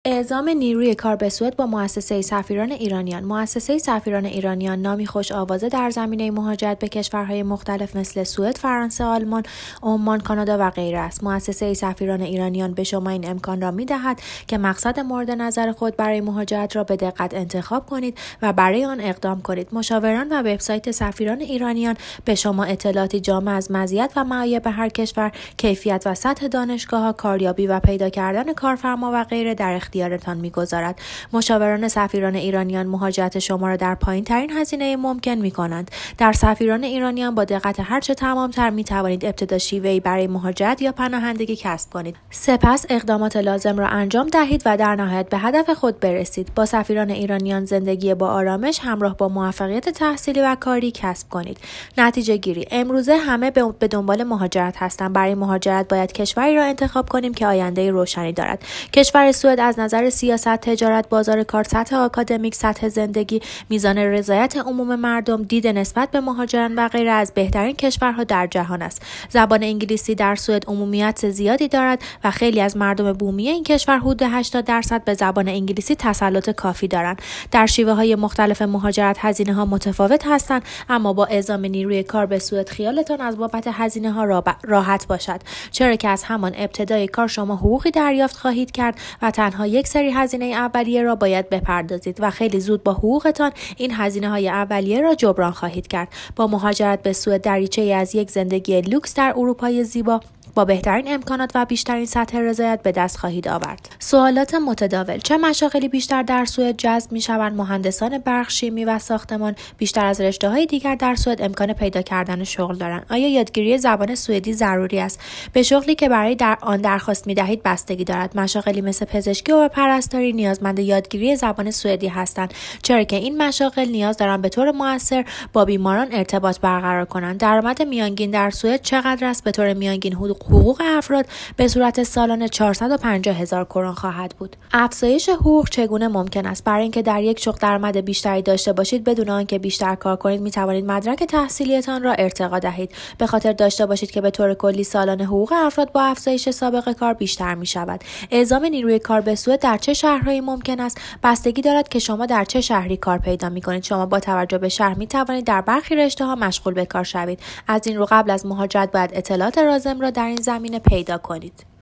اعزام نیروی کار به سوئد با مؤسسه سفیران ایرانیان. مؤسسه سفیران ایرانیان نامی خوش آوازه در زمینه مهاجرت به کشورهای مختلف مثل سوئد، فرانسه، آلمان، عمان، کانادا و غیره است. مؤسسه سفیران ایرانیان به شما این امکان را می‌دهد که مقصد مورد نظر خود برای مهاجرت را به دقت انتخاب کنید و برای آن اقدام کنید. مشاوران و وبسایت سفیران ایرانیان به شما اطلاعاتی جامع از مزیت و معایب هر کشور، کیفیت و سطح دانشگاه‌ها، کاریابی و پیدا کردن کارفرما و غیره در اختیارتان می‌گذارد. مشاوران سفیران ایرانیان مهاجرت شما را در پایین‌ترین هزینه ممکن می‌کنند. در سفیران ایرانیان با دقت هرچه تمام‌تر می‌توانید ابتدا شیوه‌ای برای مهاجرت یا پناهندگی کسب کنید. سپس اقدامات لازم را انجام دهید و در نهایت به هدف خود برسید. با سفیران ایرانیان زندگی با آرامش همراه با موفقیت تحصیلی و کاری کسب کنید. نتیجه گیری: امروزه همه به دنبال مهاجرت هستند. برای مهاجرت باید کشوری را انتخاب کنیم که آینده روشنی دارد. کشور سوئد از نظر سیاست، تجارت، بازار کار، سطح آکادمیک، سطح زندگی، میزان رضایت عموم مردم، دید نسبت به مهاجران و غیره از بهترین کشورها در جهان است. زبان انگلیسی در سوئد عمومیت زیادی دارد و خیلی از مردم بومی این کشور حدود 80% به زبان انگلیسی تسلط کافی دارند. در شیوه‌های مختلف مهاجرت هزینه‌ها متفاوت هستند، اما با اعزام نیروی کار به سوئد خیالتان از بابت هزینه‌ها راحت باشد، چرا که از همان ابتدای کار شما حقوقی دریافت خواهید کرد و تنها یک سری هزینه اولیه را باید بپردازید و خیلی زود با حقوقتان این هزینه‌های اولیه را جبران خواهید کرد. با مهاجرت به سوئد دریچه‌ای از یک زندگی لوکس در اروپای زیبا با بهترین امکانات و بیشترین سطح رضایت به دست خواهید آورد. سوالات متداول: چه مشاغلی بیشتر در سوئد جذب می‌شوند؟ مهندسان برق، شیمی و ساختمان بیشتر از رشته‌های دیگر در سوئد امکان پیدا کردن شغل دارند. آیا یادگیری زبان سوئدی ضروری است؟ به شغلی که برای آن درخواست می‌دهید بستگی دارد. مشاغلی مثل پزشکی و پرستاری نیازمند یادگیری زبان سوئدی هستند، چرا که این مشاغل نیاز دارند به طور مؤثر با بیماران ارتباط برقرار کنند. درآمد میانگین در سوئد چقدر است؟ به طور میانگین حقوق افراد به صورت سالانه 450,000 کرون خواهد بود. افزایش حقوق چگونه ممکن است؟ برای اینکه در یک شغل درآمد بیشتری داشته باشید بدون آنکه بیشتر کار کنید می توانید مدرک تحصیلیتان را ارتقا دهید. به خاطر داشته باشید که به طور کلی سالانه حقوق افراد با افزایش سابقه کار بیشتر می شود. اعزام نیروی کار به سوئد در چه شهرهایی ممکن است؟ بستگی دارد که شما در چه شهری کار پیدا می کنید. شما با توجه به شهر می توانید در برخی رشته‌ها مشغول به کار شوید. از این رو قبل از مهاجرت باید اطلاعات لازم را در این زمینه پیدا کنید.